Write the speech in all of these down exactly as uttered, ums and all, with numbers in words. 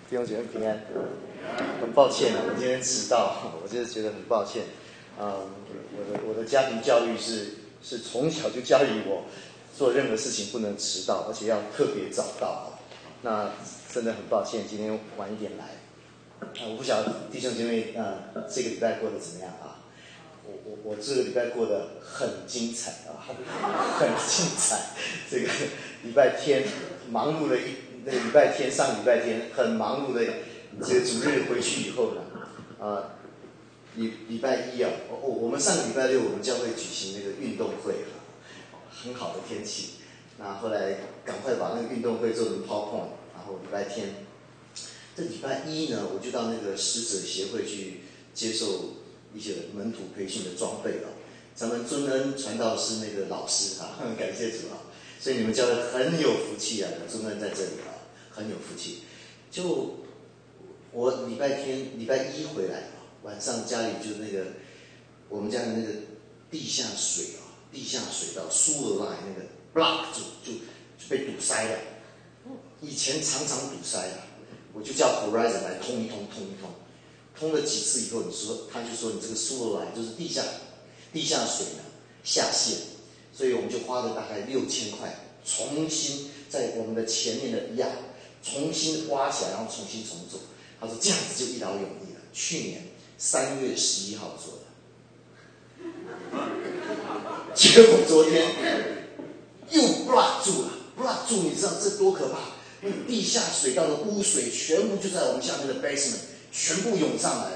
弟兄姐妹平安。很抱歉啊，我今天迟到，我就是觉得很抱歉。嗯，我的我的家庭教育是是从小就教育我，做任何事情不能迟到，而且要特别早到。那真的很抱歉，今天晚一点来。啊，我不晓得弟兄姐妹啊、呃，这个礼拜过得怎么样啊？我我我这个礼拜过得很精彩啊，很精彩。这个礼拜天忙碌了一。那个礼拜天，上礼拜天很忙碌的，这个主日回去以后呢，啊、呃，礼礼拜一啊，哦，我们上个礼拜六我们教会举行那个运动会啊，很好的天气，那后来赶快把那个运动会做成 PowerPoint， 然后礼拜天，这礼拜一呢，我就到那个使者协会去接受一些门徒培训的装备了。咱们尊恩传道是那个老师啊，感谢主啊。所以你们教会很有福气啊，有尊恩在这里啊，很有福气。就我礼拜天、礼拜一回来啊，晚上家里就那个我们家的那个地下水啊，地下水道苏俄来那个 block 住就就被堵塞了。以前常常堵塞啊，我就叫 Horizon 来通一通，通一通，通了几次以后，你说他就说你这个苏俄来就是地下地下水呢下陷。所以我们就花了大概六千块，重新在我们的前面的压重新挖起来，然后重新重做。他说这样子就一劳永逸了。去年三月十一号做的，结果昨天又 block 住了 ，block 住，你知道这多可怕？那地下水道的污水全部就在我们下面的 basement， 全部涌上来了。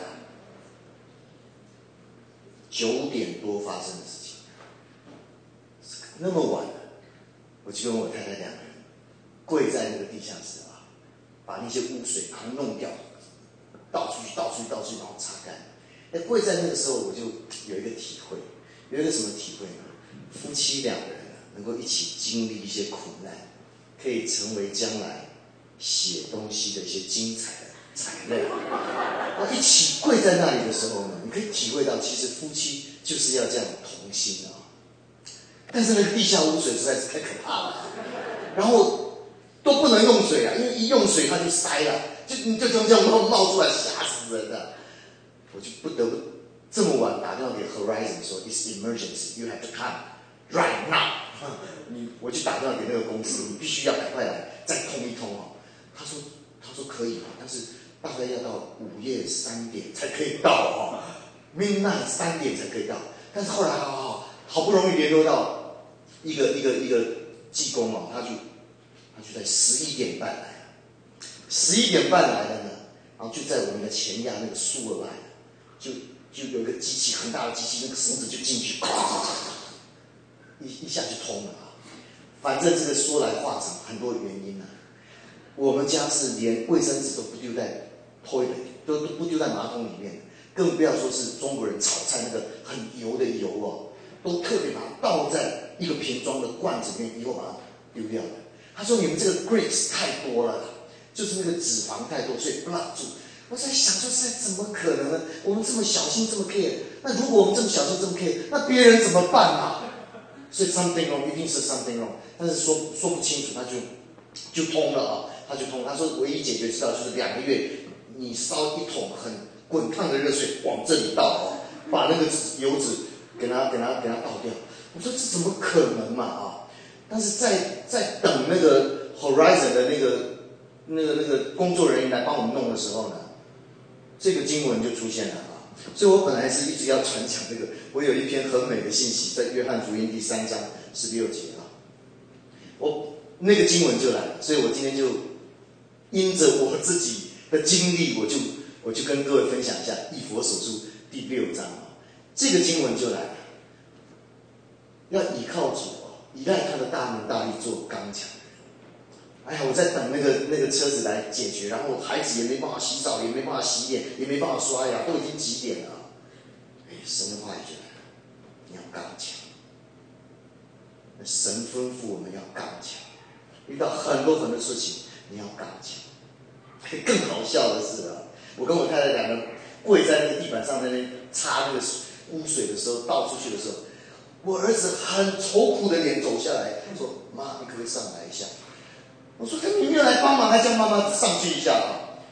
九点多发生的事情。那么晚了，我就跟我太太两个人跪在那个地下室啊，把那些污水把它弄掉，倒出去，倒出去，倒出去，然后擦干。哎，跪在那个时候，我就有一个体会，有一个什么体会呢？夫妻两个人能够一起经历一些苦难，可以成为将来写东西的一些精彩的材料。那一起跪在那里的时候呢，你可以体会到，其实夫妻就是要这样同心啊。但是那个地下污水实在是太可怕了，然后都不能用水啊，因为一用水它就塞了，就你就这样冒冒出来，吓死人了。我就不得不这么晚打电话给 Horizon 说 ，It's emergency, you have to come right now。你我就打电话给那个公司，你必须要赶快来，再通一通哦。他说他说可以，但是大概要到午夜三点才可以到哦 ，midnight 三点才可以到。但是后来好好好不容易联络到。一个一个一个技工哦，他就他就在十一点半来了，十一点半来了呢，然后就在我们的前压那个苏俄来了，就就有一个机器很大的机器，那个绳子就进去，一一下就通了啊。反正这个说来话长，很多原因啊。我们家是连卫生纸都不丢在 toilet， 都都不丢在马桶里面，更不要说是中国人炒菜那个很油的油哦。都特别把它倒在一个瓶装的罐子里面，以后把它丢掉了。他说：“你们这个 grease 太多了，就是那个脂肪太多，所以 block 住。”我在想，就是怎么可能呢？我们这么小心，这么 care， 那如果我们这么小心，这么 care， 那别人怎么办啊？所以 something wrong， 一定是 something wrong， 但是说说不清楚，他就就通了啊，他就通。他说唯一解决之道就是两个月，你烧一桶很滚烫的热水往这里倒哦，把那个油脂。给他给他给他倒掉，我说这怎么可能嘛啊！但是在在等那个 Horizon 的那个那个那个工作人员来帮我们弄的时候呢，这个经文就出现了啊！所以我本来是一直要传讲这个，我有一篇很美的信息，在约翰福音第三章十六节啊，我那个经文就来了，所以我今天就因着我自己的经历，我就我就跟各位分享一下以弗所书第六章。这个经文就来了，要倚靠主哦，依赖他的大能大力做刚强。哎呀，我在等那个那个车子来解决，然后孩子也没办法洗澡，也没办法洗脸，也没办法刷牙，都已经几点了？哎，神的话语就来了，你要刚强。神吩咐我们要刚强，遇到很多很多事情，你要刚强。更好笑的是啊，我跟我太太两个跪在那个地板上，在那边擦那个水。污水的时候倒出去的时候，我儿子很愁苦的脸走下来说：“妈，你可不可以上来一下？”我说：“他明明来帮忙，还叫妈妈上去一下啊！”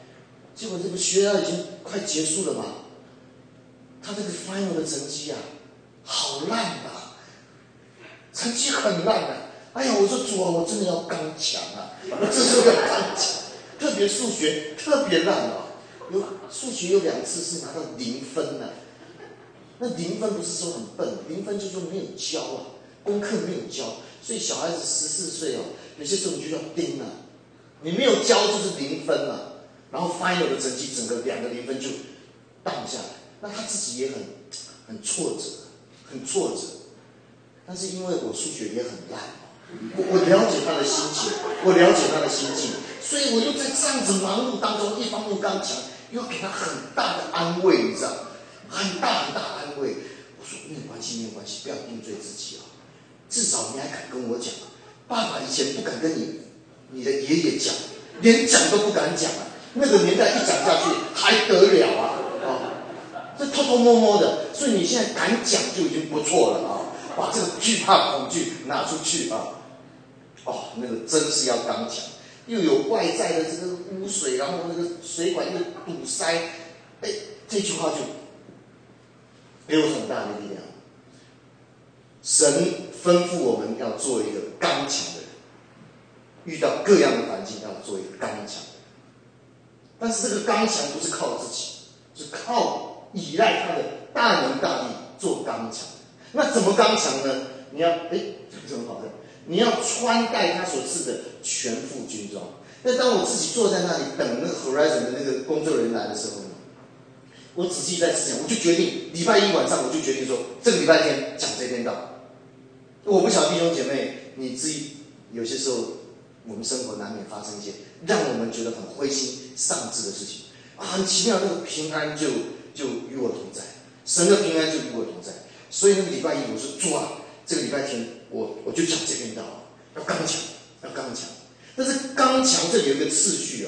结果这个学校已经快结束了嘛，他这个 final 的成绩啊，好烂啊，成绩很烂啊。哎呀，我说主啊，我真的要刚强啊，我这时候要刚强，特别数学特别烂啊，有数学有两次是拿到零分呢、啊。那零分不是说很笨，零分就是说没有教啊，功课没有教，所以小孩子十四岁哦，有些时候你就要盯了、啊，你没有教就是零分嘛、啊，然后 final 的成绩整个两个零分就荡下来，那他自己也很很挫折，很挫折。但是因为我数学也很烂，我我了解他的心情，我了解他的心境，所以我又在这样子忙碌当中，一方面刚强，又给他很大的安慰，你知道，很大很大的安慰。我说没有关系，没有关系，不要定罪自己啊，至少你还敢跟我讲啊，爸爸以前不敢跟你你的爷爷讲，连讲都不敢讲啊。那个年代一讲下去还得了啊！啊，这偷偷摸摸的，所以你现在敢讲就已经不错了啊！把这个惧怕、恐惧拿出去啊！哦，那个真是要刚强，又有外在的这个污水，然后那个水管又堵塞，哎，这句话就给我很大的力量。神吩咐我们要做一个刚强的人，遇到各样的环境要做一个刚强的人。但是这个刚强不是靠自己，是靠依赖他的大能大力做刚强。那怎么刚强呢？你要哎，怎么好的？你要穿戴他所赐的全副军装。那当我自己坐在那里等那个 Horizon 的那个工作人员来的时候呢，我仔细在之前，我就决定礼拜一晚上我就决定说，这个礼拜天讲这篇道。我不晓得弟兄姐妹，你自己有些时候我们生活难免发生一些让我们觉得很灰心丧志的事情啊，很奇妙，那个平安就就与我同在，神的平安就与我同在。所以那个礼拜一我说主啊，这个礼拜天我我就讲这篇道，要刚强，要刚强。但是刚强这里有一个次序哦，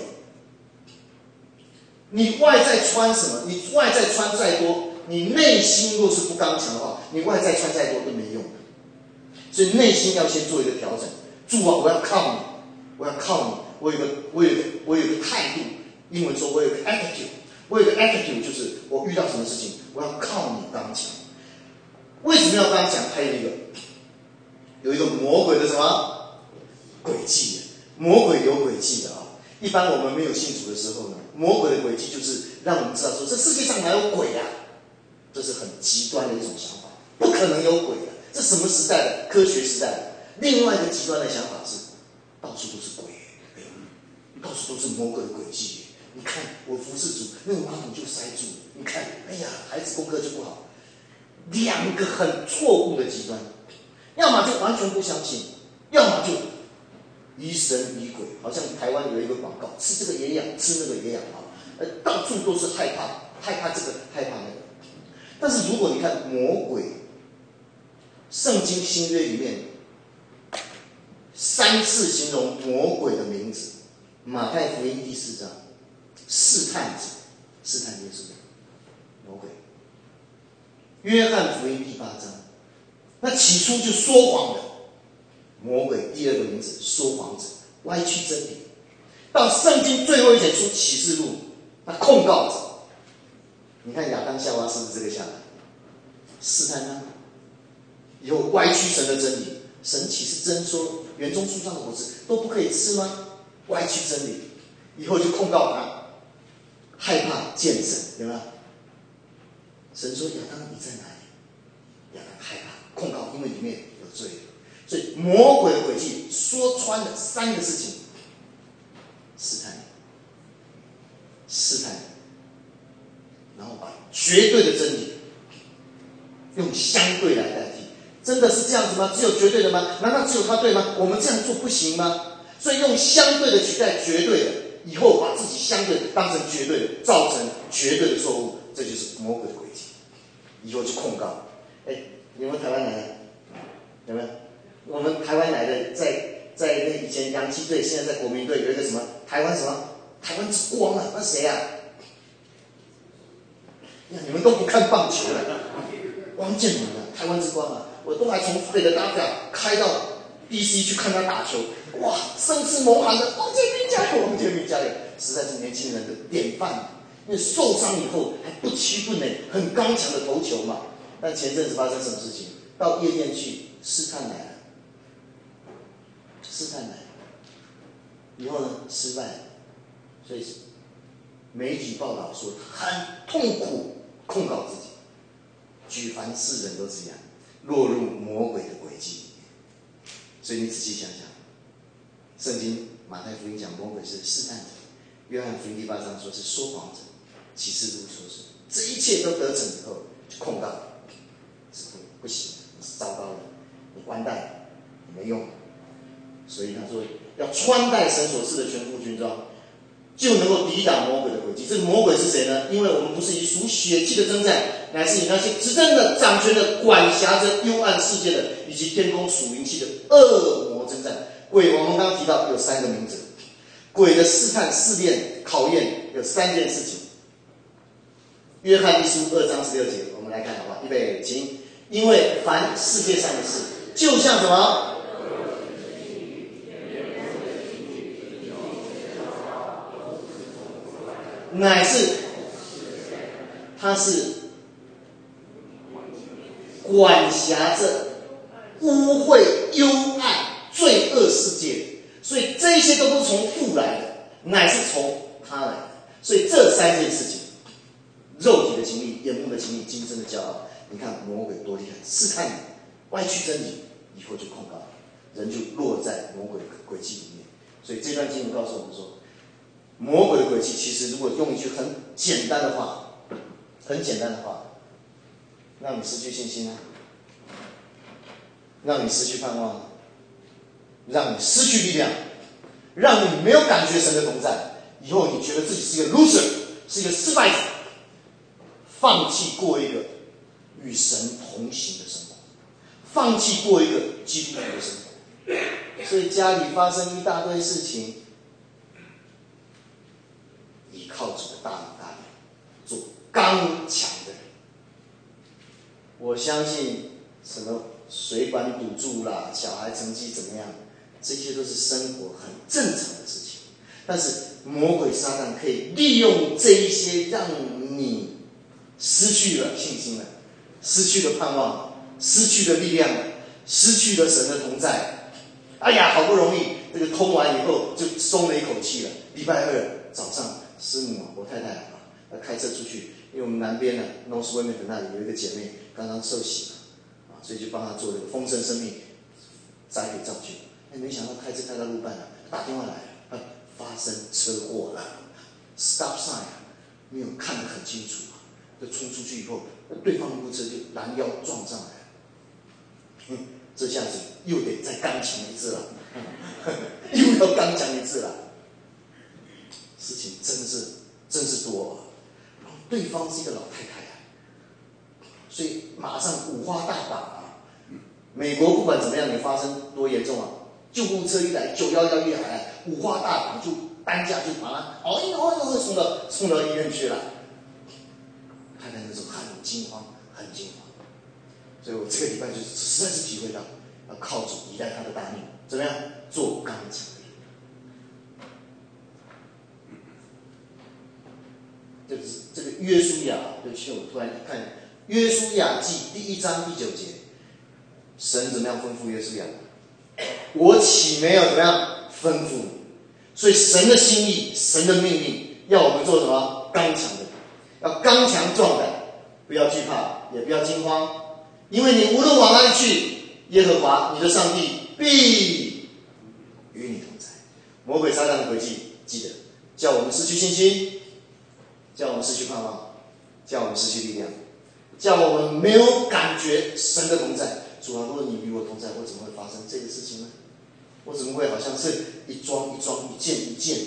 你外在穿什么？你外在穿再多，你内心若是不刚强的话，你外在穿再多都没用的。所以内心要先做一个调整。主啊，我要靠你，我要靠你。我有个，我有个，我有个态度。英文说，我有个 attitude。我有个 attitude， 就是我遇到什么事情，我要靠你刚强。为什么要刚强？还有一个，有一个魔鬼的什么诡计？魔鬼有诡计的啊。一般我们没有信主的时候呢，魔鬼的诡计就是让我们知道说，这世界上哪有鬼啊？这是很极端的一种想法，不可能有鬼的。这什么时代的？科学时代的。另外一个极端的想法是，到处都是鬼，哎呦，到处都是魔鬼的诡计。你看我服侍主，那个马桶就塞住，你看，哎呀，孩子功课就不好。两个很错误的极端，要么就完全不相信，要么就疑神疑鬼。好像台湾有一个广告，吃这个也痒，吃那个也痒啊，呃，到处都是害怕，害怕这个，害怕那个。但是如果你看魔鬼，圣经新约里面三次形容魔鬼的名字，马太福音第四章，试探者，试探耶稣的魔鬼。约翰福音第八章，那起初就说谎的魔鬼，第二个名字说谎者，歪曲真理。到圣经最后一卷书启示录，那控告者。你看亚当夏娃是不是这个下来？试探他，以后歪曲神的真理。神岂是真说园中树上的果子都不可以吃吗？歪曲真理，以后就控告他，害怕见神，有没有？神说：“亚当，你在哪里？”亚当害怕控告，因为里面有罪。所以魔鬼的诡计说穿了三个事情：试探你，试探你，然后把绝对的真理用相对来代替。真的是这样子吗？只有绝对的吗？难道只有他对吗？我们这样做不行吗？所以用相对的取代绝对的，以后把自己相对的当成绝对的，造成绝对的错误，这就是魔鬼的诡计。以后就控告。哎，你们台湾来的有没有？我们台湾来的，在在那以前洋基队，现在在国民队有一个什么台湾什么台湾之光啊？那谁啊？呀，你们都不看棒球了，汪建民啊，台湾之光啊！我都还从北的大票开到 D C 去看他打球，哇，声势猛喊的汪建民加油，我们就加油，实在是年轻人的典范。因为受伤以后还不屈不馁，很刚强的投球嘛。但前阵子发生什么事情？到夜店去，试探来了，试探来了，以后呢失败了，所以媒体报道说他很痛苦，控告自己。举凡世人都这样，落入魔鬼的诡计里面。所以你仔细想想，圣经马太福音讲魔鬼是试探者，约翰福音第八章说是说谎者，启示录说是这一切都得逞以后就控告，是不不行，你是糟糕的，你完蛋了，你没用。所以他说要穿戴神所赐的全副军装，就能够抵挡魔鬼的诡计。这个魔鬼是谁呢？因为我们不是以属血气的征战，乃是以那些执政的、掌权的、管辖着幽暗世界的，以及天空属灵气的恶魔征战。鬼，我们刚刚提到有三个名字，鬼的试探、试炼、考验有三件事情。约翰一书二章十六节，我们来看好不好？预备，请。因为凡世界上的事，就像什么？乃是，他是管辖着污秽、幽暗、罪恶世界，所以这些都不是从父来的，乃是从他来的。所以这三件事情，肉体的情欲、眼目的情欲、今生的骄傲，你看魔鬼多厉害，试探你，歪曲真理，以后就控告人，就落在魔鬼的诡计里面。所以这段经文告诉我们说，魔鬼的诡计其实如果用一句很简单的话，很简单的话，让你失去信心啊，让你失去盼望啊，让你失去力量，让你没有感觉神的同在，以后你觉得自己是一个 loser， 是一个失败者，放弃过一个与神同行的生活，放弃过一个基督徒的生活。所以家里发生一大堆事情，依靠主的大能大力，做刚强的人。我相信什么水管堵住啦，小孩成绩怎么样，这些都是生活很正常的事情。但是魔鬼撒旦可以利用这一些，让你失去了信心了，失去了盼望，失去了力量，失去了神的同在。哎呀，好不容易这个通完以后就松了一口气了。礼拜二早上，师母我太太啊，要开车出去，因为我们南边呢 North Women 那里有一个姐妹刚刚受洗了啊，所以就帮她做这个丰盛生命栽培造就。哎，没想到开车开到路半了，打电话来了，啊，发生车祸了 ，stop sign 没有看得很清楚啊，就冲出去以后，对方的路车就拦腰撞上来了。嗯，这下子又得再刚强一次了，又要刚强一次了。事情真是真是多啊！然后对方是一个老太太啊，所以马上五花大绑啊。美国不管怎么样，你发生多严重啊，救护车一来，九一一一来，五花大绑就担架就把他哦哟哦哟送到送到医院去了。太太那时候很惊慌，很惊慌。所以我这个礼拜就实在是体会到，要靠主依赖他的大能，怎么样做刚强的人。这个是这个约书亚，对不起，我突然看约书亚记第一章第九节，神怎么样吩咐约书亚？我岂没有怎么样吩咐你？所以神的心意，神的命令，要我们做什么？刚强的人，要刚强壮胆，不要惧怕，也不要惊慌。因为你无论往哪里去，耶和华你的上帝必与你同在。魔鬼撒旦的诡计，记得叫我们失去信心，叫我们失去盼望，叫我们失去力量，叫我们没有感觉神的同在。主啊，如果你与我同在，我怎么会发生这个事情呢？我怎么会好像是一桩一桩、一件一件、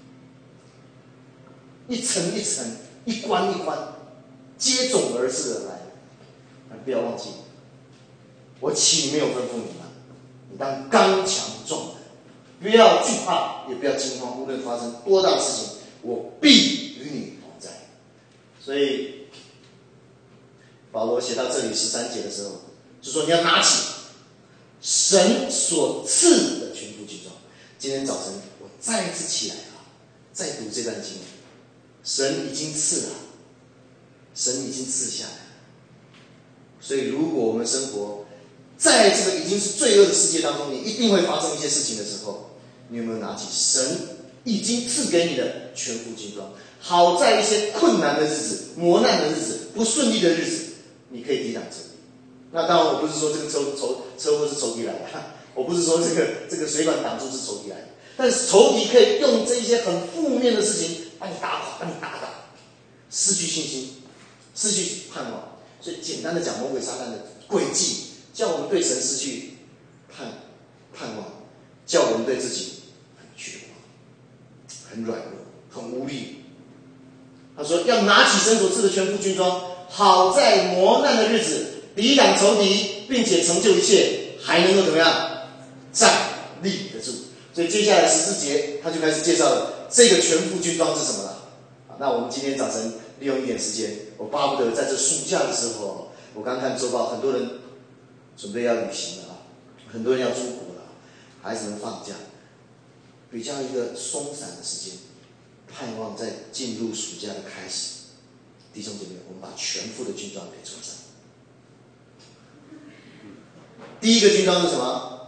一层一层、一关一关接踵而至而来？不要忘记，我岂没有吩咐你吗？你当刚强壮胆，不要惧怕，也不要惊慌。无论发生多大的事情，我必与你同在。所以保罗写到这里十三节的时候，就说你要拿起神所赐的全副军装。今天早晨我再一次起来啊，再读这段经文，神已经赐了，神已经赐下来了。所以，如果我们生活在这个已经是罪恶的世界当中，你一定会发生一些事情的时候，你有没有拿起神已经赐给你的全副军装？好在一些困难的日子、磨难的日子、不顺利的日子，你可以抵挡仇敌。那当然，我不是说这个车仇车祸是仇敌来的，我不是说这个这个水管挡住是仇敌来的，但是仇敌可以用这一些很负面的事情把你打垮，把你打倒，失去信心，失去盼望。所以简单的讲，魔鬼撒旦的诡计，叫我们对神失去盼盼望，叫我们对自己很绝望、很软弱、很无力。他说要拿起神所赐的全副军装，好在磨难的日子抵挡仇敌，并且成就一切，还能够怎么样站立得住。所以接下来十四节他就开始介绍了这个全副军装是什么了。那我们今天早晨利用一点时间，我巴不得在这暑假的时候，我刚看周报，很多人准备要旅行了啊，很多人要出国了，孩子们放假，比较一个松散的时间，盼望在进入暑假的开始，弟兄姐妹，我们把全副的军装给穿上。第一个军装是什么？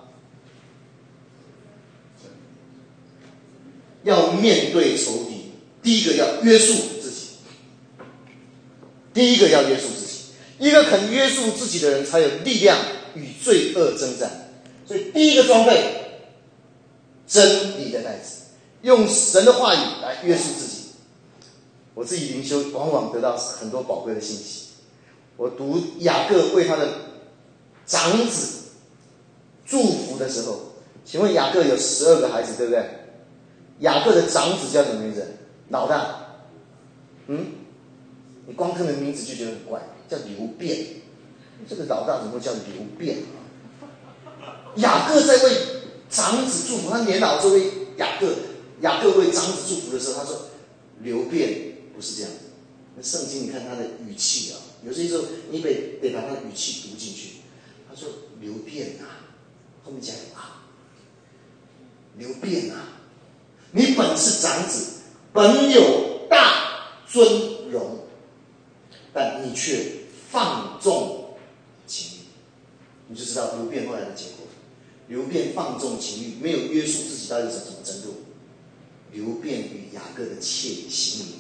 要面对仇敌，第一个要约束自己。第一个要约束自己，一个肯约束自己的人，才有力量与罪恶征战。所以第一个装备，真理的带子，用神的话语来约束自己。我自己灵修往往得到很多宝贵的信息。我读雅各为他的长子祝福的时候，请问雅各有十二个孩子，对不对？雅各的长子叫什么名字？老大，嗯，你光看的名字就觉得很怪，叫流辩。这个老大怎么会叫流辩？雅各在为长子祝福，他年老就为雅各，雅各为长子祝福的时候，他说流辩不是这样。那圣经你看他的语气啊，有些时候你得得把他的语气读进去。他说流辩啊，后面加个啊，流辩啊，你本是长子，本有大尊荣，但你却放纵情欲，你就知道流辩后来的结果。流辩放纵情欲，没有约束自己到底是什么程度？流辩与雅各的妾行淫。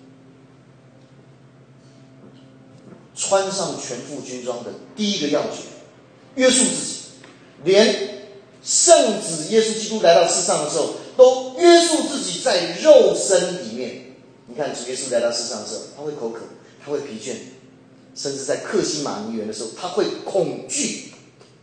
穿上全副军装的第一个要诀，约束自己。连圣子耶稣基督来到世上的时候，都约束自己在肉身里面。你看主耶稣来到世上的时候，他会口渴，他会疲倦，甚至在客西马尼园的时候，他会恐惧。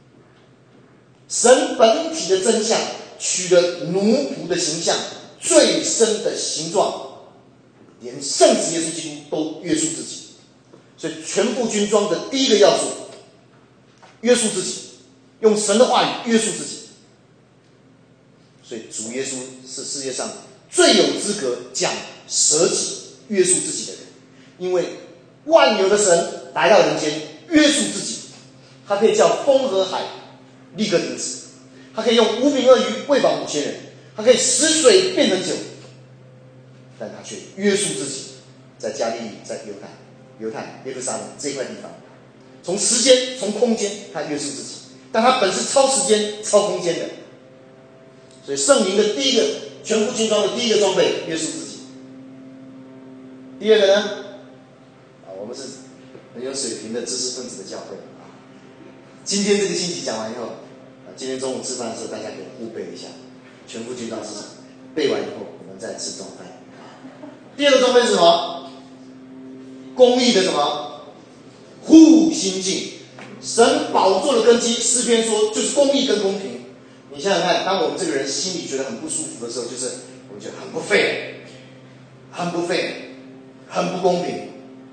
神本体的真相，取了奴仆的形象，最深的形状，连圣子耶稣基督都约束自己。所以全副军装的第一个要素，约束自己，用神的话语约束自己。所以主耶稣是世界上最有资格讲舍己约束自己的人，因为万有的神来到人间约束自己，他可以叫风和海立刻停止，他可以用五饼二鱼喂饱五千人，他可以使水变成酒，但他却约束自己，在加利利，在犹太犹太耶路撒冷这一块地方，从时间从空间他约束自己，但他本是超时间超空间的。所以圣灵的第一个全副军装的第一个装备，约束自己。第二个呢，啊，我们是很有水平的知识分子的教会啊。今天这个星期讲完以后，啊，今天中午吃饭的时候，大家给互背一下全副军装是什么，背完以后我们再吃中饭。第二个装备是什么？公义的什么？护心镜。神宝座的根基，诗篇说就是公义跟公平。你想想看，当我们这个人心里觉得很不舒服的时候，就是我们觉得很不fair，很不fair，很不公平。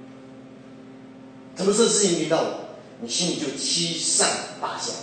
怎么这事情临到我，你心里就七上八下。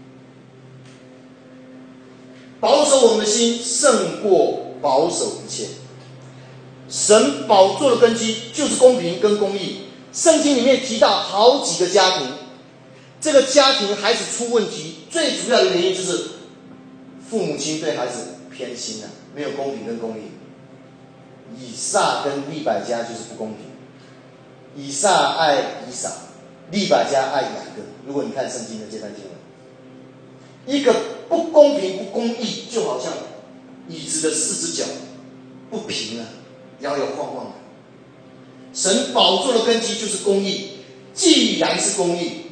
保守我们的心胜过保守一切。神宝座的根基就是公平跟公义。圣经里面提到好几个家庭，这个家庭孩子出问题，最主要的原因就是父母亲对孩子偏心了、啊， 没有公平跟公义。以撒跟利百加就是不公平。以撒爱以扫，利百加爱雅各。如果你看圣经的这段经文，一个不公平不公义，就好像椅子的四只脚不平啊，摇摇晃晃的。神宝座的根基就是公义，既然是公义，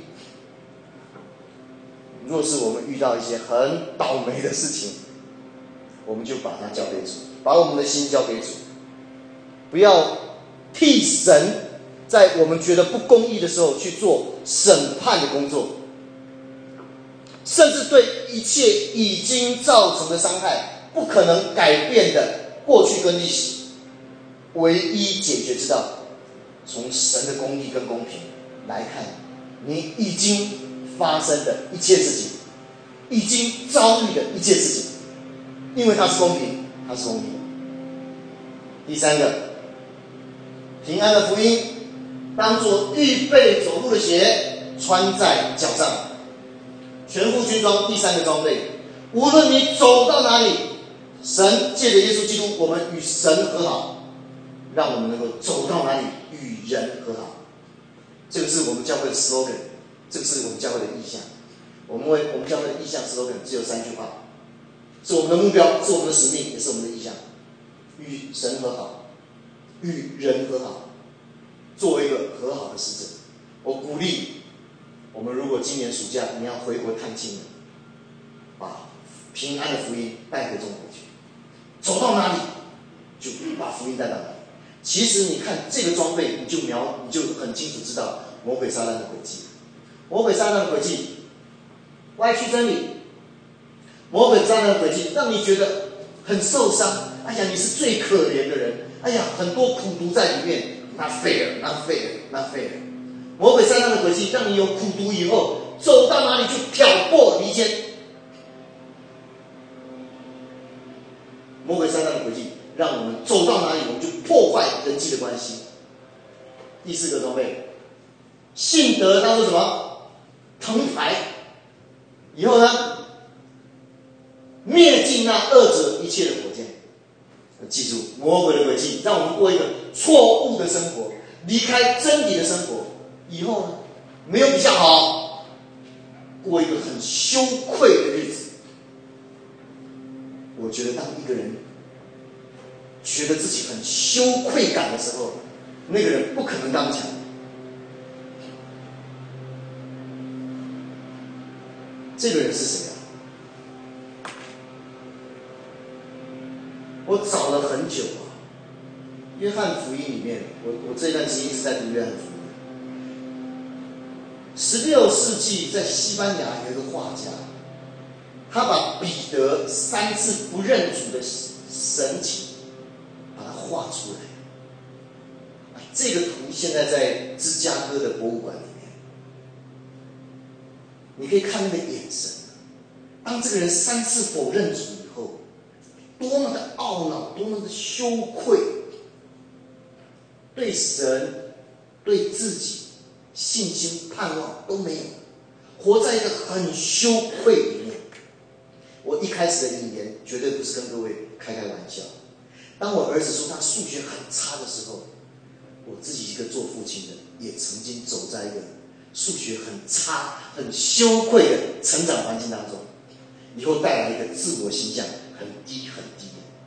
若是我们遇到一些很倒霉的事情，我们就把它交给主，把我们的心交给主，不要替神在我们觉得不公义的时候去做审判的工作，甚至对一切已经造成的伤害不可能改变的过去跟历史，唯一解决之道，从神的公义跟公平来看，你已经发生的一切事情，已经遭遇的一切事情，因为它是公平，它是公义的。第三个，平安的福音当作预备走路的鞋穿在脚上，全副军装。第三个装备，无论你走到哪里，神借着耶稣基督，我们与神和好，让我们能够走到哪里与人和好。这个是我们教会的 slogan， 这个是我们教会的意向。我们为我们教会的意向 slogan 只有三句话，是我们的目标，是我们的使命，也是我们的意向：与神和好，与人和好，作为一个和好的使者。我鼓励我们，如果今年暑假你要回国探亲的，把平安的福音带回中国去，走到哪里就把福音带到哪里。其实你看这个装备，你就描，你就很清楚知道魔鬼撒旦的诡计。魔鬼撒旦的诡计，歪曲真理。魔鬼撒旦的诡计，让你觉得很受伤。哎呀，你是最可怜的人。哎呀，很多苦毒在里面。Not fair, not fair, not fair。魔鬼撒旦的诡计，让你有苦毒以后，走到哪里就挑拨离间。魔鬼撒旦的诡计，让我们走到哪里，我们就破坏人际的关系。第四个装备，信德当作什么？藤牌。以后呢，灭尽那恶者一切的火箭。记住，魔鬼的诡计，让我们过一个错误的生活，离开真理的生活。以后呢，没有比较好，过一个很羞愧的日子。我觉得，当一个人觉得自己很羞愧感的时候，那个人不可能刚强。这个人是谁啊？我找了很久啊，约翰福音里面，我我这段时间一直在读约翰福音。十六世纪在西班牙有一个画家，他把彼得三次不认主的神情，把它画出来。这个图现在在芝加哥的博物馆里面，你可以看那个眼神。当这个人三次否认主以后，多么的懊恼，多么的羞愧，对神、对自己信心、盼望都没有，活在一个很羞愧里面。我一开始的引言绝对不是跟各位开开玩笑。当我儿子说他数学很差的时候，我自己一个做父亲的，也曾经走在一个数学很差、很羞愧的成长环境当中，以后带来一个自我形象很低很低。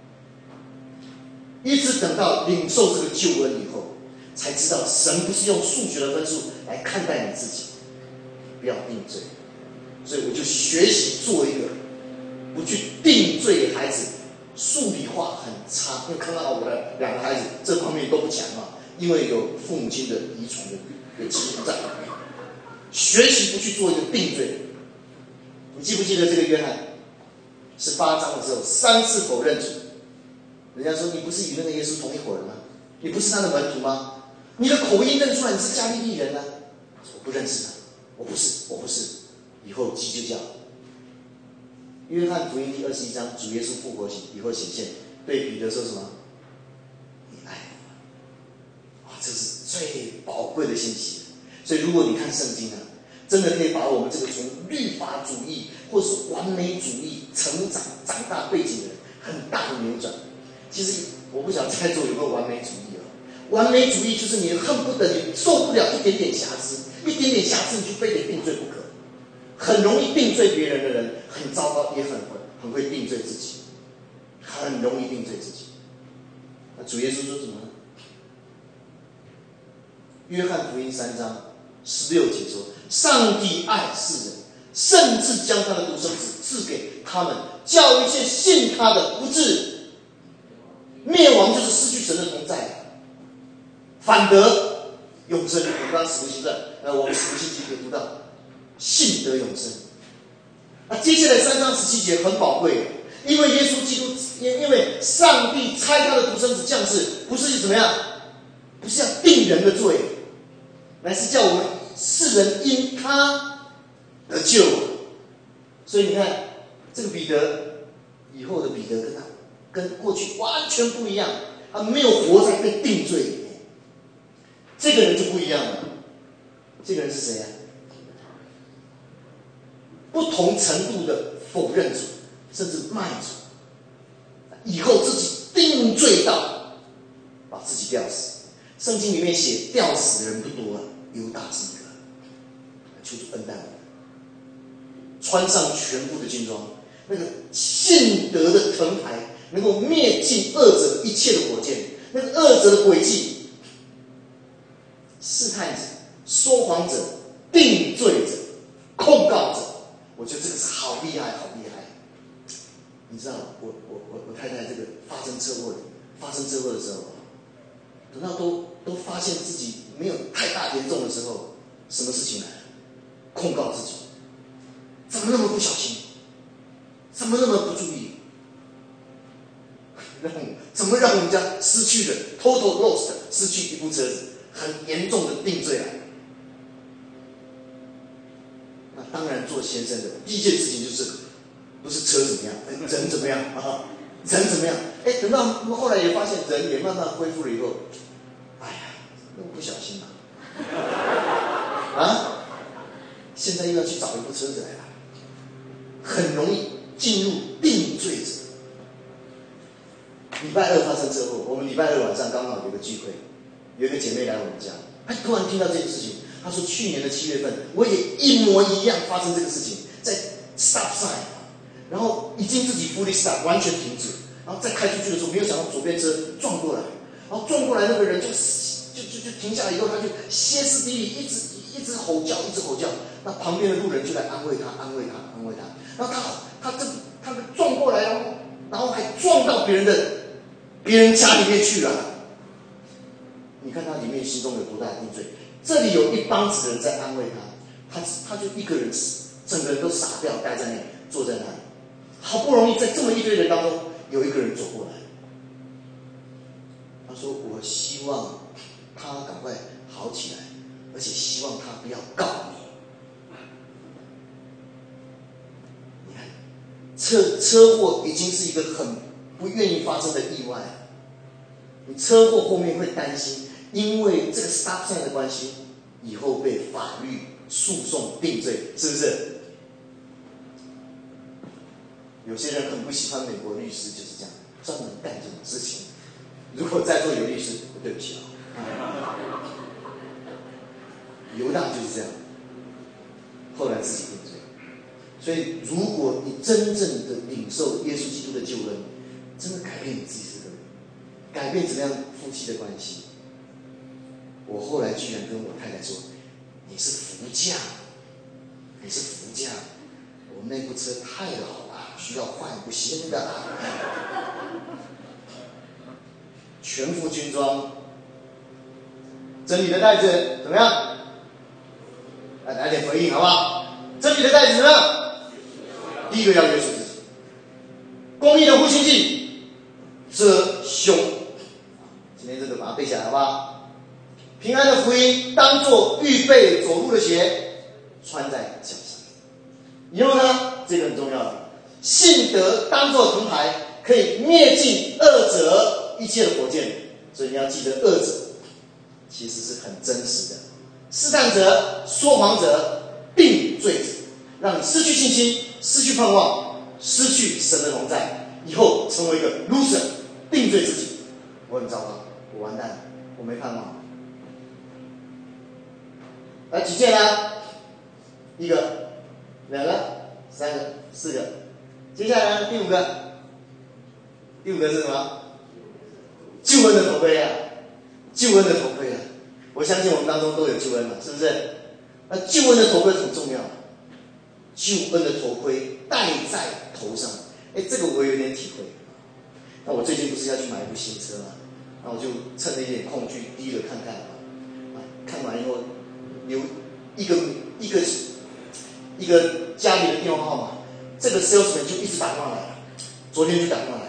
一直等到领受这个救恩以后，才知道神不是用数学的分数来看待你自己，不要定罪。所以我就学习做一个不去定罪的孩子。数理化很差，因为看到我的两个孩子这方面都不强啊，因为有父母亲的遗传的有基因在里面。学习不去做一个定罪。你记不记得这个约翰十八章的时候三次否认主？人家说你不是与那个耶稣同一伙人吗？你不是他的门徒吗？你的口音认出来你是加利利人啊！我不认识他，我不是，我不是。以后鸡就叫。约翰福音第二十一章，主耶稣复活以后显现，对彼得说什么？你爱我。哇，这是最宝贵的信息。所以如果你看圣经啊，真的可以把我们这个从律法主义或是完美主义成长长大背景的人， 很大的扭转。其实我不晓得在座有没有完美主义啊？完美主义就是你恨不得你受不了一点点瑕疵，一点点瑕疵你就非得定罪不可。很容易定罪别人的人很糟糕，也很很会定罪自己，很容易定罪自己。那主耶稣说什么呢？约翰福音三章十六节说：“上帝爱世人，甚至将他的独生子赐给他们，叫一切信他的不至灭亡，就是失去神的同在，反得永生。”我们刚刚使徒行传，呃，我们使徒信息可以读到，信得永生。那接下来三章十七节很宝贵，因为耶稣基督，因为上帝差他的独生子降世，不是怎么样，不是要定人的罪，乃是叫我们世人因他得救。所以你看，这个彼得以后的彼得跟他跟过去完全不一样，他没有活在被定罪里面。这个人就不一样了，这个人是谁啊？不同程度的否认主，甚至卖主，以后自己定罪到把自己吊死。圣经里面写吊死的人不多啊，犹大是一个，求主恩待我们，穿上全部的军装，那个信德的藤牌，能够灭尽恶者一切的火箭，那个恶者的诡计，试探者、说谎者、定罪者、控告者，我觉得这个是好厉害，好厉害。你知道，我我我我太太这个发生车祸，发生车祸的时候，等到都都发现自己没有太大严重的时候，什么事情来了？控告自己，怎么那么不小心？怎么那么不注意？让怎么让人家失去了 total lost， 失去一部车子，很严重的定罪来了。那当然，做先生的第一件事情就是，不是车怎么样，人怎么样啊？人怎么样？哎，等到后来也发现人也慢慢恢复了以后，哎呀，那么不小心啊，啊，现在又要去找一部车子来了，很容易进入定罪者。礼拜二发生车祸，我们礼拜二晚上刚好有个聚会，有一个姐妹来我们家，她突然听到这件事情，她说去年的七月份，我也一模一样发生这个事情，在 stop sign， 然后已经自己 fully stop 完全停止，然后再开出去的时候，没有想到左边车撞过来，然后撞过来那个人就就就就停下来以后，他就歇斯底里，一直一直吼叫，一直吼叫，那旁边的路人就来安慰他，安慰他，安慰他，然后他他这他撞过来，然后然后还撞到别人的。别人家里面去了，你看他里面心中有多大的定罪？这里有一帮子人在安慰他，他他就一个人，整个人都傻掉，待在那里，坐在那里。好不容易在这么一堆人当中，有一个人走过来，他说：“我希望他赶快好起来，而且希望他不要告你。”你看，车车祸已经是一个很不愿意发生的意外，你车祸后面会担心，因为这个 stop sign 的关系，以后被法律诉讼定罪，是不是？有些人很不喜欢美国律师，就是这样，专门干这种事情。如果在座有律师，对不起啊，犹大就是这样，后来自己定罪。所以，如果你真正的领受耶稣基督的救恩，真的改变你自己这个人，改变怎么样夫妻的关系。我后来居然跟我太太说：“你是福驾，你是福驾，我们那部车太老了，需要换一部新的。”全副军装，真理的袋子怎么样？来来点回应好不好？真理的袋子怎么样？第一个要约束自己，公义的护心镜。遮胸，今天这个把它背下来好不好？平安的福音当作预备走路的鞋，穿在脚上。以后呢，这个很重要的，信德当作藤牌，可以灭尽恶者一切的火箭。所以你要记得，恶者其实是很真实的，试探者、说谎者、定罪者，让你失去信心，失去盼望，失去神的同在。 以后成为一个 loser， 定罪自己，我很糟糕，我完蛋了，我没盼望。来几件呢？一个、两个、三个、四个，接下来呢？第五个，第五个是什么？救恩的头盔啊！救恩的头盔啊！我相信我们当中都有救恩嘛，是不是？那救恩的头盔很重要，救恩的头盔戴在头上。哎，这个我有点体会。那我最近不是要去买一部新车嘛？那我就趁着一点空去第一个看看啊，看完以后留一个一个一个家里的电话号码，这个 salesman 就一直打电话来，昨天就打电话来，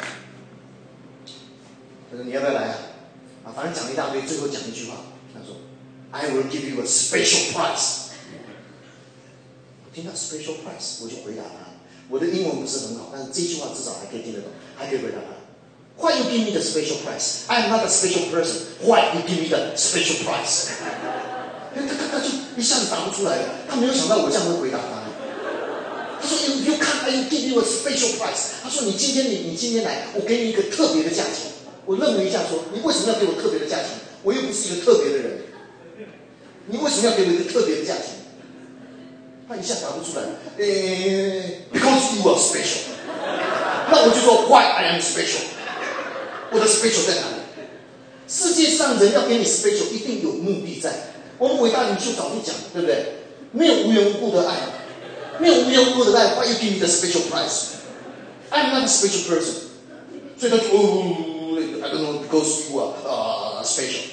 他说你要不要来啊？啊，反正讲了一大堆，最后讲一句话，他说 I will give you a special price。我听到 special price， 我就回答他。我的英文不是很好，但是这句话至少还可以听得懂，还可以回答他。Why you give me the special price? I am not a special person. Why you give me the special price? 他他他就一下子答不出来了，他没有想到我这样会回答他。他说 You you can't I give you a special price. 他说你今天你你今天来，我给你一个特别的价钱。我愣了一下说，你为什么要给我特别的价钱？我又不是一个特别的人，你为什么要给我一个特别的价钱？他一下答不出来，诶 ，because you are special。那我就说 Why I am special？ 我的 special 在哪里？世界上人要给你 special， 一定有目的在。我们伟大领袖早就讲，对不对？没有无缘无故的爱，没有无缘无故的爱。Why you give me the special price? I'm not a special person。所以他就哦 ，I don't know because you are 啊、uh, special。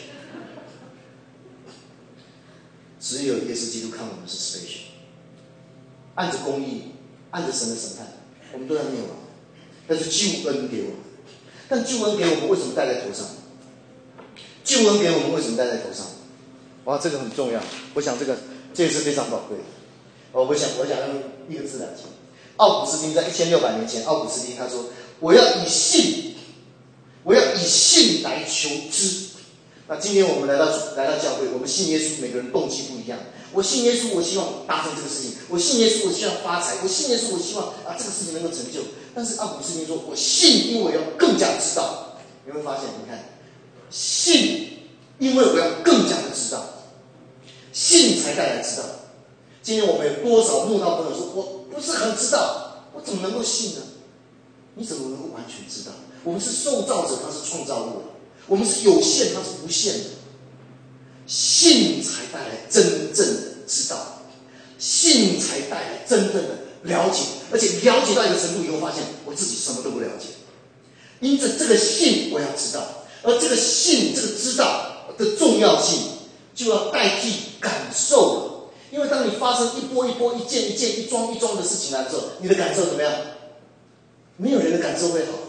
只有耶稣基督看我们是 special。按着公义，按着神的审判，我们都要灭亡。但是救恩给我们，但救恩给我们为什么戴在头上？救恩给我们为什么戴在头上？哇，这个很重要。我想这个这个是非常宝贵的。哦，我想我想用一个字来讲。奥古斯丁在一千六百年前，奥古斯丁他说：“我要以信，我要以信来求知。”那今天我们来到来到教会，我们信耶稣，每个人动机不一样。我信耶稣，我希望达成这个事情；我信耶稣，我希望发财；我信耶稣，我希望啊这个事情能够成就。但是奥古斯丁说：“我信，因为我要更加知道。”你会发现，你看，信，因为我要更加的知道，信才带来知道。今天我们有多少慕道朋友说：“我不是很知道，我怎么能够信呢？”你怎么能够完全知道？我们是受造者，他是创造物。我们是有限，它是无限的。信才带来真正的知道，信才带来真正的了解，而且了解到一个程度以后，发现我自己什么都不了解。因着这个信，我要知道，而这个信，这个知道的重要性，就要代替感受了。因为当你发生一波一波、一件一件、一桩一桩的事情来的时候，你的感受怎么样？没有人的感受会好的。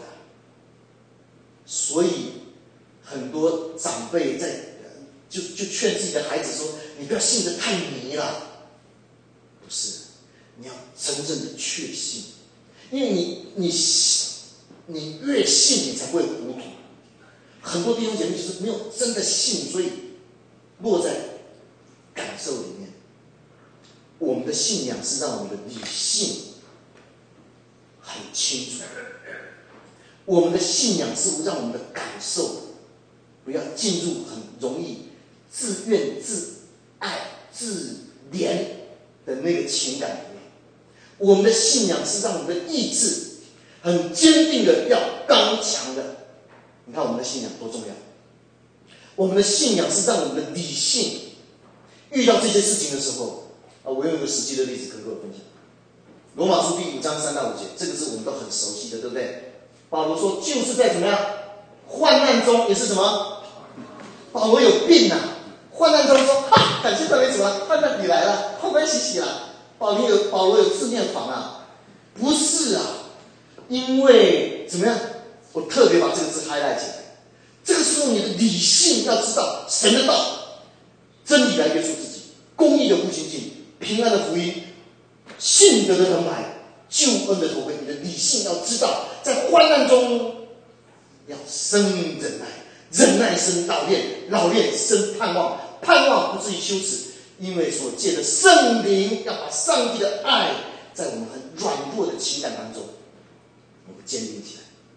所以。很多长辈在就就劝自己的孩子说：“你不要信得太迷了。”不是，你要真正的确信，因为你你你越信，你才不会糊涂。很多弟兄姐妹就是没有真的信，所以落在感受里面。我们的信仰是让我们的理性很清楚，我们的信仰是让我们的感受。不要进入很容易自怨自艾、自怜的那个情感里面。我们的信仰是让我们的意志很坚定的，要刚强的。你看我们的信仰多重要！我们的信仰是让我们的理性遇到这些事情的时候，啊，我用一个实际的例子跟各位分享。罗马书第五章三到五节，这个是我们都很熟悉的，对不对？保罗说，就是在怎么样患难中也是什么？保罗有病啊！患难中说：“哈，感谢赞美主啊！患难你来了，欢欢喜喜了。”保罗有保罗有自面房啊，不是啊，因为怎么样？我特别把这个字 highlight 起来。这个时候，你的理性要知道神的道，真理来约束自己，公义的不亲近，平安的福音，信德的盾牌，救恩的头盔。你的理性要知道，在患难中要生忍耐。忍耐生老练，老练生盼望，盼望不至于羞耻，因为所借的圣灵要把上帝的爱在我们很软弱的情感当中，我们坚定起来。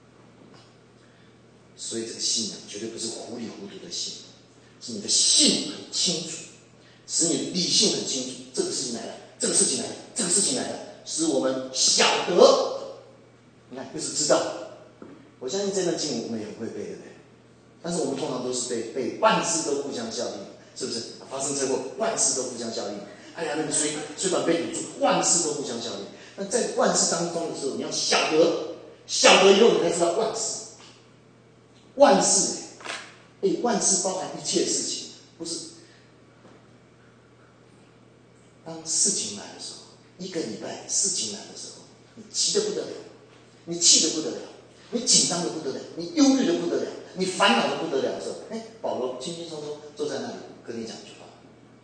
所以这个信仰绝对不是糊里糊涂的信，是你的信很清楚，使你的理性很清楚，这个事情来了，这个事情来了，这个事情来了，使我们晓得。你看，就是知道。我相信这段经文我们也很会背，对不对？但是我们通常都是背背万事都互相效力，是不是？发生车祸，万事都互相效力。哎呀，那个水水管被堵住，万事都互相效力。那在万事当中的时候，你要晓得，晓得以后你才知道万事。万事，哎，万事包含一切事情，不是？当事情来的时候，一个礼拜事情来的时候，你急得不得了，你气得不得了，你紧张的不得了，你忧虑的不得了，你烦恼的不得了的时候，哎，保罗轻轻松松坐在那里跟你讲一句话：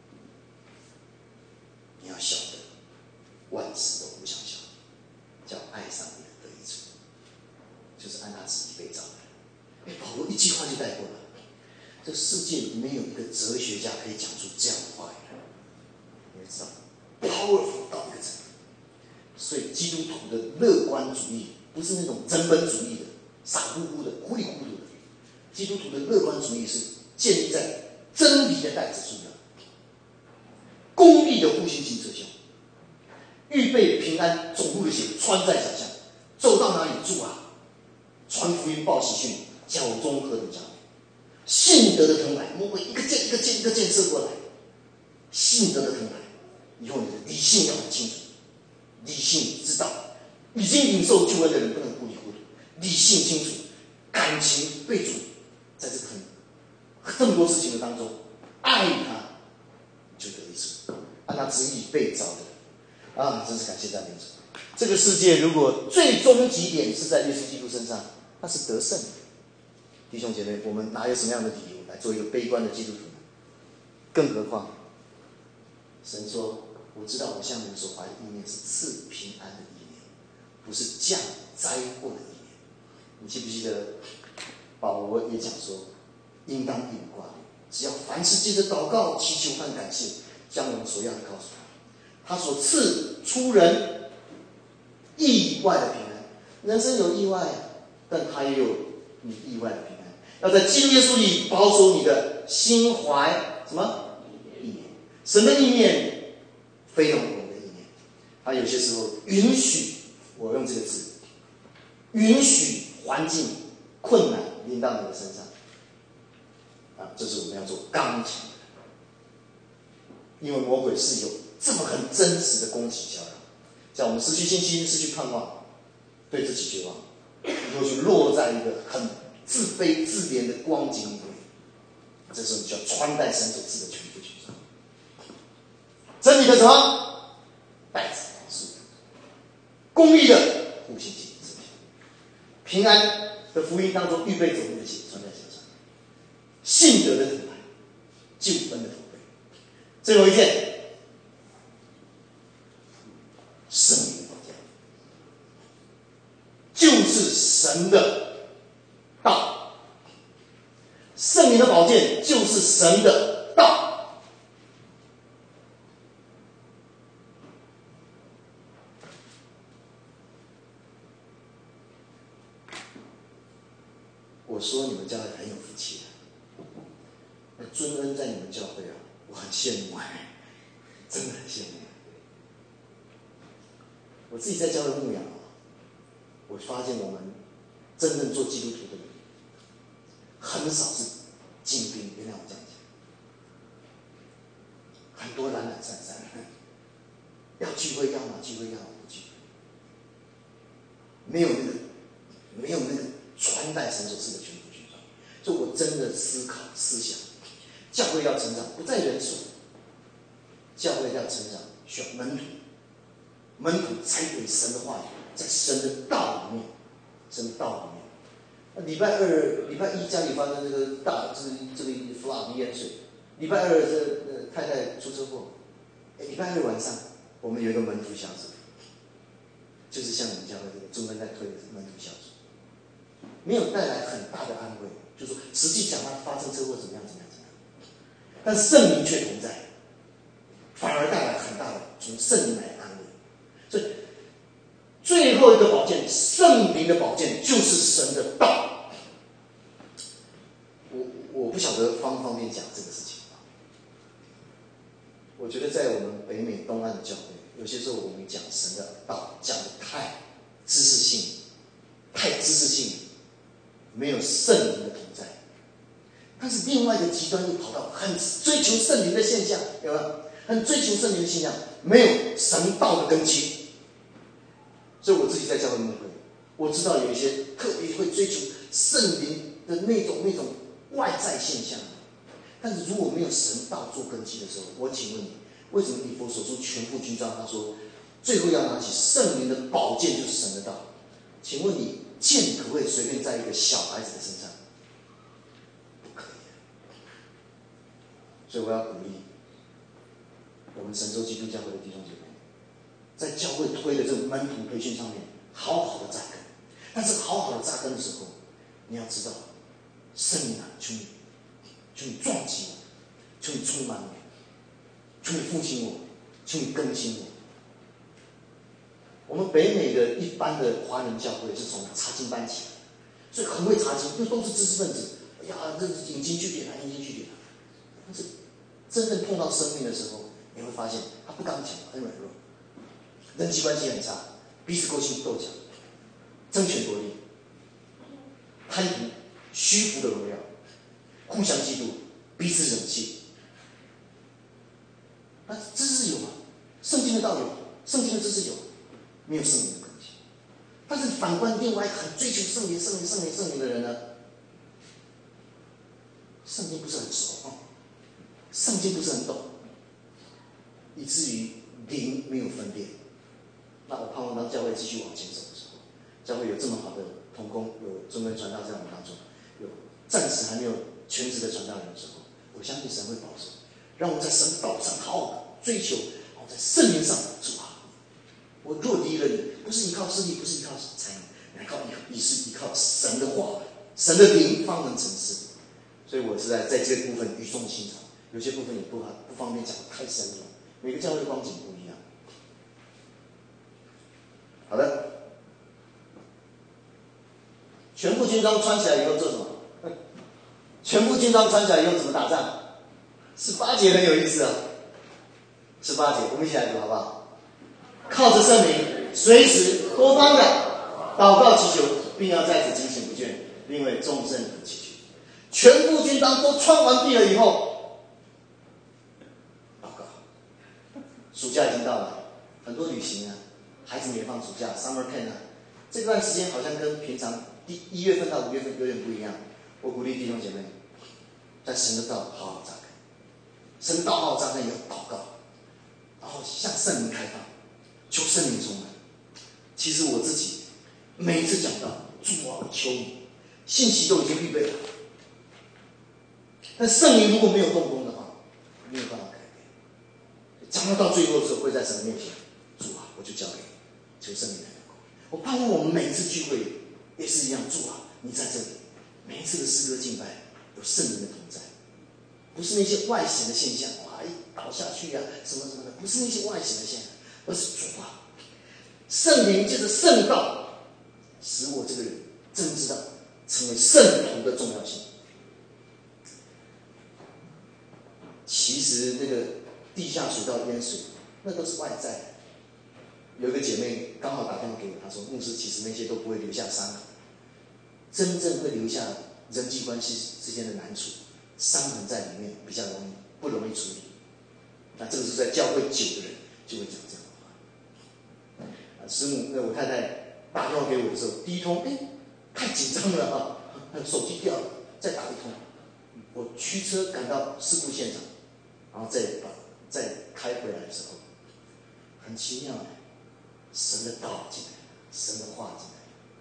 你要晓得，万事都互相效力，叫爱上你的得益处，就是按他自己被造的。哎，保罗一句话就带过了。这世界没有一个哲学家可以讲出这样的话语来，你知道 ，powerful 到一个程度。所以基督徒的乐观主义不是那种人本主义的、傻乎乎的、糊里糊涂的。基督徒的乐观主义是建立在真理的带子上的，公义的复兴行者效，预备平安走路的鞋穿在脚下，走到哪里住啊？传福音报喜讯，脚中何等佳美！信德的藤牌，魔鬼一个箭一个箭一个箭射过来，信德的藤牌，以后你的理性要很清楚，理性知道，已经领受救恩的人不能糊里糊涂，理性清楚，感情被主在这个很这么多事情的当中爱他，就得益处，按他旨意被造的啊！真是感谢赞美主。这个世界如果最终极点是在耶稣基督身上，那是得胜的。弟兄姐妹，我们哪有什么样的理由来做一个悲观的基督徒呢？更何况，神说：“我知道我向你们所怀的意念是赐平安的意念，不是降灾祸的意念。”你记不记得保罗也讲说，应当一无挂虑，只要凡事借着祷告、祈求和感谢，将我们所要的告诉他。他所赐出人意外的平安。人生有意外，但他也有你意外的平安。要在基督耶稣里保守你的心怀什么意念？神的意念非同我们的意念。他有些时候允许，我用这个字，允许环境困难临到你的身上。啊，这是我们要做刚强的，因为魔鬼是有这么很真实的攻击搅扰，在我们失去信心、失去盼望，对自己绝望，以后就落在一个很自卑自怜的光景里面。这时候你就要穿戴神所赐的全副军装，真理的什么带子是公义的护心镜，平安的福音当中预备走路的鞋穿在脚上，信德的盾牌，救恩的头盔。最后一件，圣灵的宝剑，就是神的道。圣灵的宝剑就是神的道。我说你们教会很有福气啊，尊恩在你们教会啊，我很羡慕哎，真的很羡慕。我自己在教会牧养啊，我发现我们真正做基督徒的人，很少是精兵，原谅我这样讲，很多懒懒散散，要聚会要嘛聚会要嘛不聚会，没有那个没有那个传代神所赐的全部军装。所以我真的思考思想，教会要成长，不在人数，教会要成长需要门徒，门徒才给神的话语，在神的道里面，神的道里面。礼拜二、礼拜一家里发生这个大，这个这个弗拉迪淹水。礼拜二这呃太太出车祸，哎，礼拜二晚上我们有一个门徒小组，就是像我们教会这个中恩在推的门徒小组，没有带来很大的安慰，就说实际讲他发生车祸怎么样怎么样怎么样，但圣灵却同在，反而带来很大的从圣灵来的安慰。所以最后一个宝剑，圣灵的宝剑就是神的道。 我不晓得方不方便讲这个事情。我觉得在我们北美东岸的教会，有些时候我们讲神的道讲的太知识性，太知识性，没有圣灵的同在。但是另外一个极端又跑到很追求圣灵的现象，有没有？很追求圣灵的现象，没有神道的根基。所以我自己在教会牧会，我知道有一些特别会追求圣灵的那种那种外在现象。但是如果没有神道做根基的时候，我请问你，为什么以弗所书全副军装他说最后要拿起圣灵的宝剑，就是神的道？请问你剑可不可以随便在一个小孩子的身上？不可以。所以我要鼓励我们神州基督教会的弟兄姐妹，在教会推的这个门徒培训上面好好的扎根。但是好好的扎根的时候，你要知道圣灵啊，求你求你撞击我，求你充满我，求你复兴我，求你更新我。我们北美的一般的华人教会是从查经班起来，所以很会查经，又都是知识分子。哎呀，这引经据典啊，引经据典啊。但是真正碰到生命的时候，你会发现他不刚强，很软弱，人际关系很差，彼此勾心斗角，争权夺利，贪图虚浮的荣耀，互相嫉妒，彼此忍气。那知识有吗？圣经的道有，圣经的知识有，没有圣灵的根基。但是反观另外很追求圣灵、圣灵、圣灵、圣灵的人呢，圣经不是很熟，圣经不是很懂，以至于灵没有分辨。那我盼望当教会继续往前走的时候，教会有这么好的同工，有中文传道在我们当中，有暂时还没有全职的传道人的时候，我相信神会保守，让我们在神道上好好的追求，好在圣灵上主啊，我若敌了你，不是依靠势力，不是依靠才能，乃靠你是依靠神的话，神的灵方能成事。所以我是在在这个部分语重心长，有些部分也不不方便讲得太深入，每个教会的光景不一样。好的，全部军装穿起来以后做什么？全部军装穿起来以后怎么打仗？十八节很有意思啊！十八节，我们一起来读好不好？靠着圣灵，随时多方的祷告祈求，并要在此警醒不倦，并为众圣徒祈求。全部军装都穿完毕了以后，祷告。暑假已经到了，很多旅行啊，孩子们也放暑假 ，summer camp 啊，这段时间好像跟平常第一月份到五月份有点不一样。我鼓励弟兄姐妹，在神的道好好扎根，神的道好好扎根以后祷告，然后向圣灵开放，求圣灵充满。其实我自己每一次讲到主啊，我求你，信息都已经预备了，但圣灵如果没有动工的话，没有办法改变。讲到到最后的时候，会在神的面前，主啊，我就交给你，求圣灵来动工。我盼望我们每一次聚会也是一样，主啊，你在这里。每一次的诗歌敬拜有圣灵的同在，不是那些外显的现象，哇，一倒下去啊，什么什么的，不是那些外显的现象，而是主啊，圣灵借着圣道，使我这个人真知道成为圣徒的重要性。其实那个地下水道淹水，那都是外在。有一个姐妹刚好打电话给我，她说：“牧师，其实那些都不会留下伤口。”真正会留下人际关系之间的难处，伤痕在里面比较容易不容易处理。那这个是在教会久的人就会讲这样的话。啊，师母，那我太太打电话给我的时候，第一通，哎，太紧张了啊，手机掉了，再打一通。我驱车赶到事故现场，然后再把再开回来的时候，很奇妙的，神的道进来，神的话进来。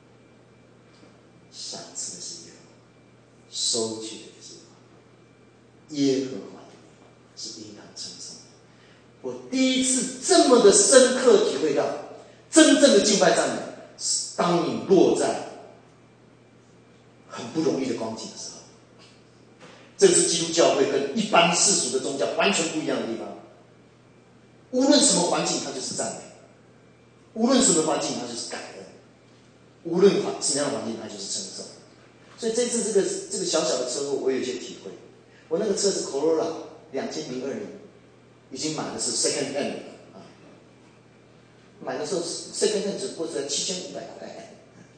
赏赐的是耶和华，收取的也是耶和华，是应当称颂的。我第一次这么的深刻体会到，真正的敬拜赞美，是当你落在很不容易的光景的时候。这是基督教会跟一般世俗的宗教完全不一样的地方。无论什么环境，它就是赞美；无论什么环境，它就是感恩；无论什么样的环境，它就是称颂。 所以这次这个这个小小的车祸，我有一些体会。我那个车子 Corolla 两千零二年，已经买的是 second hand 的啊，买的时候 second hand 只不过才七千五百块，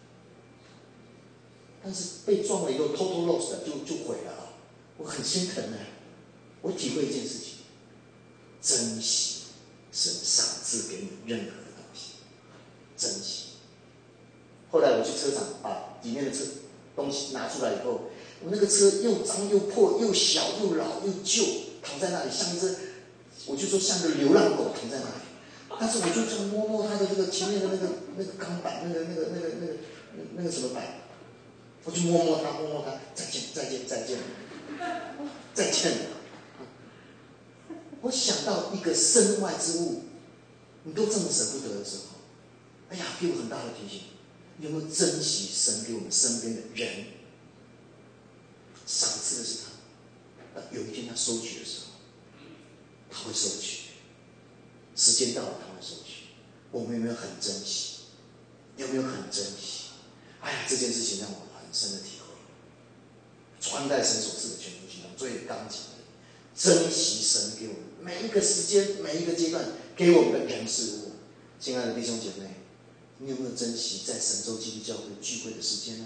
但是被撞了以后 total loss 的就就毁了啊，我很心疼呢。我体会一件事情，珍惜神赏赐给你任何的东西，珍惜。后来我去车厂把里面的车东西拿出来以后，我那个车又脏又破又小又老又旧，躺在那里像一只，我就说像个流浪狗躺在那里。但是我就这样摸摸它的这个前面的那个那个钢板，那个那个那个那个那个什么板，我就摸摸它摸摸它，再见再见再见再见。我想到一个身外之物，你都这么舍不得的时候，哎呀，给我很大的提醒。有没有珍惜神给我们身边的人？赏赐的是他，有一天他收取的时候，他会收取。时间到了，他会收取。我们有没有很珍惜？有没有很珍惜？哎呀，这件事情让我很深的体会。穿戴神所赐的全副军装，最刚强的，珍惜神给我们每一个时间、每一个阶段给我们的人事物。亲爱的弟兄姐妹，你有没有珍惜在神州基督教会聚会的时间呢？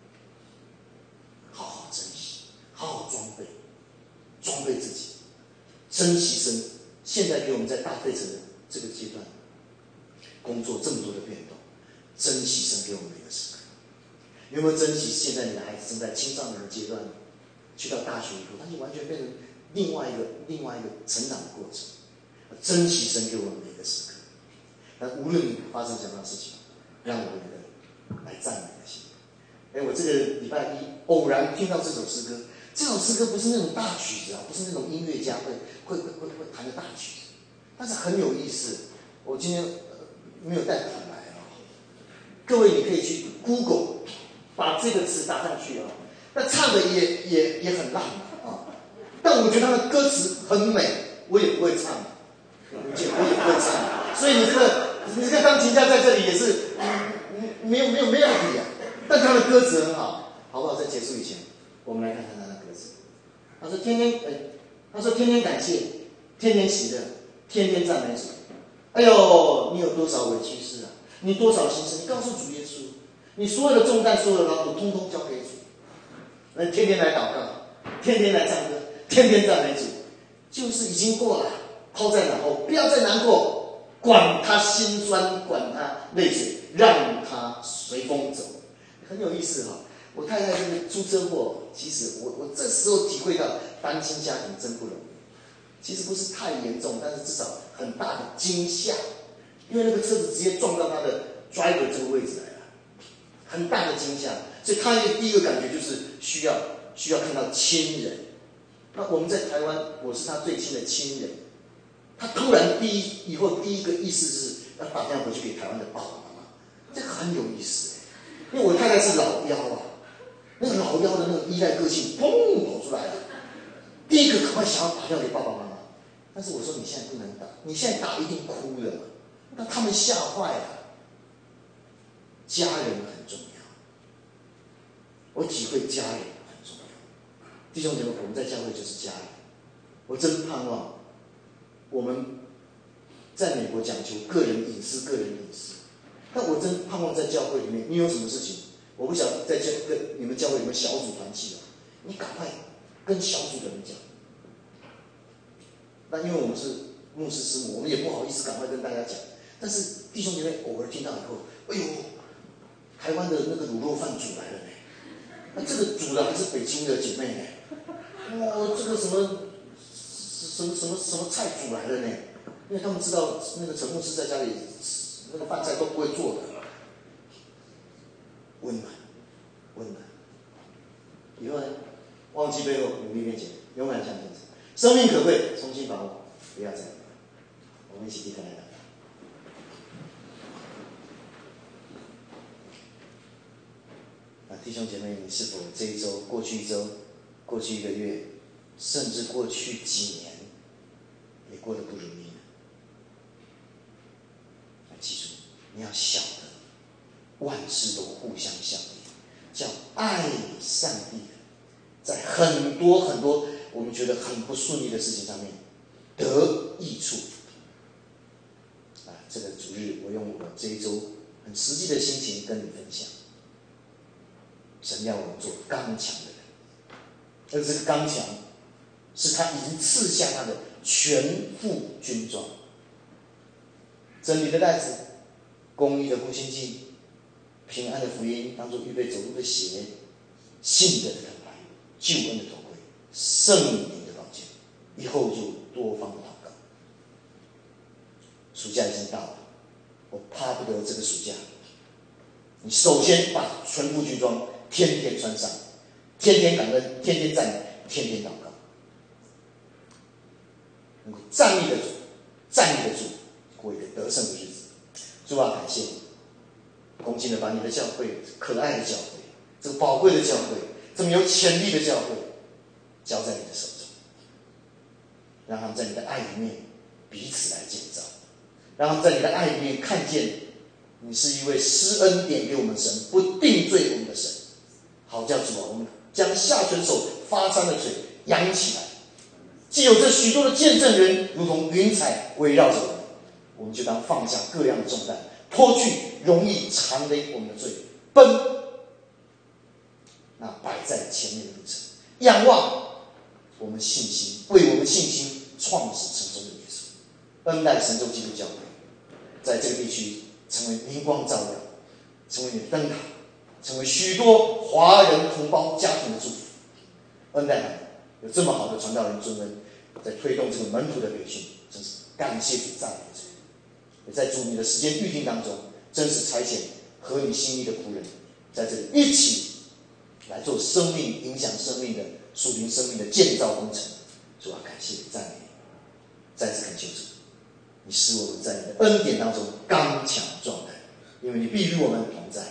好好珍惜，好好装备，装备自己，珍惜神现在给我们在大费城的这个阶段工作这么多的变动，珍惜神给我们的一个时刻。有没有珍惜现在你的孩子正在青少年的阶段，去到大学以后，他就完全变成另外一个另外一个成长的过程，珍惜神给我们的一个时刻。那无论发生什么样的事情，让我们的来赞美的心。哎，我这个礼拜一偶然听到这首诗歌，这首诗歌不是那种大曲子啊，不是那种音乐家会会会会会弹的大曲子，但是很有意思。我今天、呃、没有带谱来啊，各位你可以去 Google 把这个词打上去啊。那唱的也也也很烂啊，但我觉得他的歌词很美，我也不会唱，我也不会唱，所以你这个你这个钢琴家在这里也是、嗯、没有没有没有理啊。但他的歌词很好，好不好？在结束以前，我们来看看他的歌词。他说：“天天，哎，他说天天感谢，天天喜乐，天天赞美主。哎呦，你有多少委屈事啊？你多少心事？你告诉主耶稣，你所有的重担、所有的劳苦，通通交给主。那天天来祷告，天天来唱歌，天天赞美主，就是已经过了，抛在脑后，不要再难过，管他心酸，管他泪水，让他随风走。”很有意思哈、哦，我太太这个出车祸，其实我我这时候体会到单亲家庭真不容易。其实不是太严重，但是至少很大的惊吓，因为那个车子直接撞到他的 driver 这个位置来了，很大的惊吓。所以他的第一个感觉就是需要需要看到亲人。那我们在台湾，我是他最亲的亲人，他突然第一以后第一个意思就是要打电话回去给台湾的爸爸妈妈，这个很有意思。因为我太太是老幺啊，那个老幺的那个依赖个性，砰跑出来了。第一个赶快想要打电话给爸爸妈妈，但是我说你现在不能打，你现在打一定哭了嘛，那他们吓坏了。家人很重要，我体会家人很重要。弟兄姐妹，我们在教会就是家人。我真盼望我们在美国讲求个人隐私，个人隐私。但我真盼望在教会里面，你有什么事情，我不晓得在教跟你们教会有没有小组团契啊？你赶快跟小组的人讲。那因为我们是牧师师母，我们也不好意思赶快跟大家讲。但是弟兄姐妹偶尔听到以后，哎呦，台湾的那个卤肉饭煮来了呢，那这个煮的还是北京的姐妹呢，哇，这个什么什么什么什么菜煮来了呢？因为他们知道那个陈牧师在家里。那个饭菜都不会做的，温暖，温暖。以后呢，忘记背后，努力面前，勇敢向前走。生命可贵，重新把握，不要再。我们一起低头来祷告。啊，弟兄姐妹，你是否这一周、过去一周、过去一个月，甚至过去几年，也过得不如意？记住，你要晓得，万事都互相效力， 叫爱上帝的，在很多很多我们觉得很不顺利的事情上面得益处。啊，这个主日我用我这一周很实际的心情跟你分享。神要我们做刚强的人，而这个刚强是他已经赐下他的全副军装：真理的带子，公义的护心镜，平安的福音当作预备走路的鞋，信德的盾牌，救恩的头盔，圣灵的宝剑，以后就多方的祷告。暑假已经到了，我怕不得这个暑假，你首先把全副军装天天穿上，天天感恩，天天赞美，天天祷告，能够站立得住，站立得住，过一个得胜的日子。主啊，感谢你，恭敬的把你的教会，可爱的教会，这个宝贵的教会，这么有潜力的教会，交在你的手中，让他们在你的爱里面彼此来建造，让他们在你的爱里面看见你是一位施恩典给我们神，不定罪我们的神。好叫主啊，我们将下垂手发张的嘴扬起来，既有这许多的见证人如同云彩围绕着我们，我们就当放下各样的重担，脱去容易缠累我们的罪，奔那摆在前面的路程，仰望我们信心为我们信心创始成终的耶稣。恩待神州基督教会在这个地区成为明光照耀，成为你的灯塔，成为许多华人同胞家庭的祝福。恩待他们有这么好的传道人尊恩，在推动这个门徒的培训，真是感谢主，赞美主。也在主你的时间预定当中，真是差遣合你心意的仆人，在这里一起来做生命影响生命的属灵生命的建造工程。主啊，感谢你，赞美你，再次恳求主，你使我们在你的恩典当中刚强壮胆，因为你必与我们同在。